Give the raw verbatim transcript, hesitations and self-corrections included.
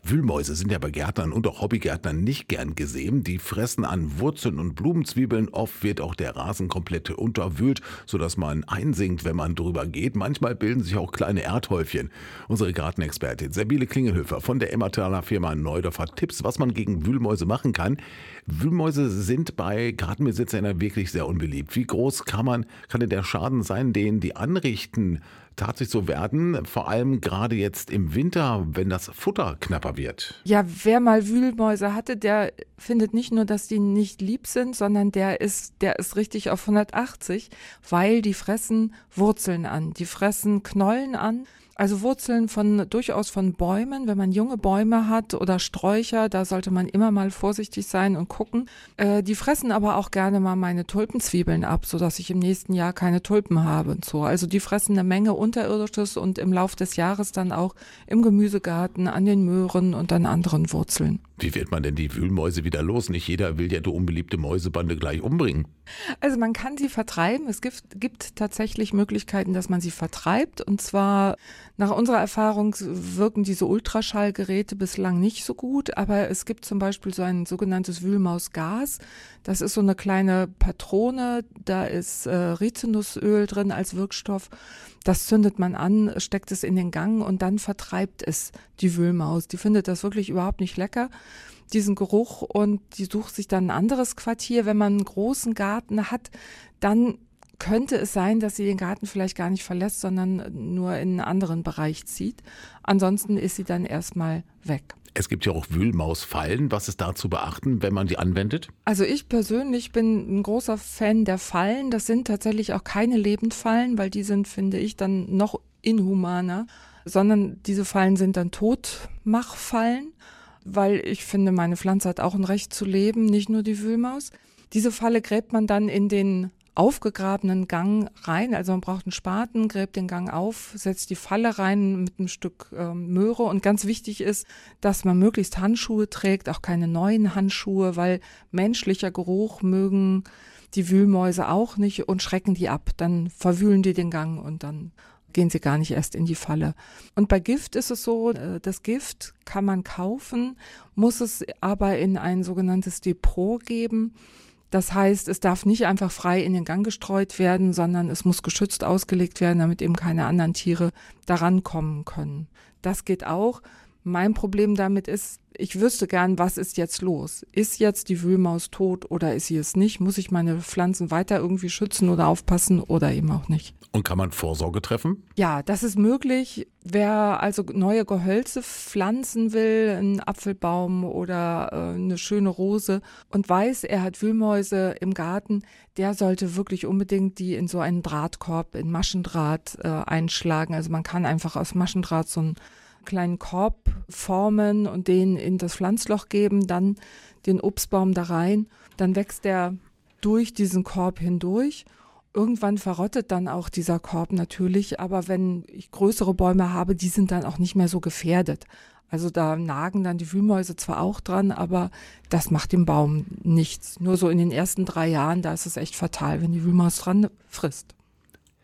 Wühlmäuse sind ja bei Gärtnern und auch Hobbygärtnern nicht gern gesehen. Die fressen an Wurzeln und Blumenzwiebeln. Oft wird auch der Rasen komplett unterwühlt, sodass man einsinkt, wenn man drüber geht. Manchmal bilden sich auch kleine Erdhäufchen. Unsere Gartenexpertin Sabine Klingelhöfer von der Emmentaler Firma Neudorf hat Tipps, was man gegen Wühlmäuse machen kann. Wühlmäuse sind bei Gartenbesitzern wirklich sehr unbeliebt. Wie groß kann man, kann denn der Schaden sein, den die anrichten? Tatsächlich so werden, vor allem gerade jetzt im Winter, wenn das Futter knapper wird. Ja, wer mal Wühlmäuse hatte, der findet nicht nur, dass die nicht lieb sind, sondern der ist, der ist richtig auf hundertachtzig, weil die fressen Wurzeln an, die fressen Knollen an. Also Wurzeln von durchaus von Bäumen, wenn man junge Bäume hat oder Sträucher, da sollte man immer mal vorsichtig sein und gucken. Äh, die fressen aber auch gerne mal meine Tulpenzwiebeln ab, sodass ich im nächsten Jahr keine Tulpen habe und so. Also die fressen eine Menge Unterirdisches und im Lauf des Jahres dann auch im Gemüsegarten, an den Möhren und an anderen Wurzeln. Wie wird man denn die Wühlmäuse wieder los? Nicht jeder will ja die unbeliebte Mäusebande gleich umbringen. Also man kann sie vertreiben. Es gibt, gibt tatsächlich Möglichkeiten, dass man sie vertreibt. Und zwar nach unserer Erfahrung wirken diese Ultraschallgeräte bislang nicht so gut. Aber es gibt zum Beispiel so ein sogenanntes Wühlmausgas. Das ist so eine kleine Patrone. Da ist äh, Rizinusöl drin als Wirkstoff. Das zündet man an, steckt es in den Gang und dann vertreibt es die Wühlmaus. Die findet das wirklich überhaupt nicht lecker, diesen Geruch, und die sucht sich dann ein anderes Quartier. Wenn man einen großen Garten hat, dann könnte es sein, dass sie den Garten vielleicht gar nicht verlässt, sondern nur in einen anderen Bereich zieht. Ansonsten ist sie dann erstmal weg. Es gibt ja auch Wühlmausfallen. Was ist da zu beachten, wenn man die anwendet? Also ich persönlich bin ein großer Fan der Fallen. Das sind tatsächlich auch keine Lebendfallen, weil die sind, finde ich, dann noch inhumaner, sondern diese Fallen sind dann Totmachfallen, weil ich finde, meine Pflanze hat auch ein Recht zu leben, nicht nur die Wühlmaus. Diese Falle gräbt man dann in den aufgegrabenen Gang rein, also man braucht einen Spaten, gräbt den Gang auf, setzt die Falle rein mit einem Stück äh, Möhre, und ganz wichtig ist, dass man möglichst Handschuhe trägt, auch keine neuen Handschuhe, weil menschlicher Geruch mögen die Wühlmäuse auch nicht und schrecken die ab, dann verwühlen die den Gang und dann gehen sie gar nicht erst in die Falle. Und bei Gift ist es so, das Gift kann man kaufen, muss es aber in ein sogenanntes Depot geben. Das heißt, es darf nicht einfach frei in den Gang gestreut werden, sondern es muss geschützt ausgelegt werden, damit eben keine anderen Tiere daran kommen können. Das geht auch. Mein Problem damit ist, ich wüsste gern, was ist jetzt los? Ist jetzt die Wühlmaus tot oder ist sie es nicht? Muss ich meine Pflanzen weiter irgendwie schützen oder aufpassen oder eben auch nicht? Und kann man Vorsorge treffen? Ja, das ist möglich. Wer also neue Gehölze pflanzen will, einen Apfelbaum oder äh, eine schöne Rose und weiß, er hat Wühlmäuse im Garten, der sollte wirklich unbedingt die in so einen Drahtkorb, in Maschendraht äh, einschlagen. Also man kann einfach aus Maschendraht so einen kleinen Korb formen und den in das Pflanzloch geben, dann den Obstbaum da rein. Dann wächst der durch diesen Korb hindurch. Irgendwann verrottet dann auch dieser Korb natürlich, aber wenn ich größere Bäume habe, die sind dann auch nicht mehr so gefährdet. Also da nagen dann die Wühlmäuse zwar auch dran, aber das macht dem Baum nichts. Nur so in den ersten drei Jahren, da ist es echt fatal, wenn die Wühlmaus dran frisst.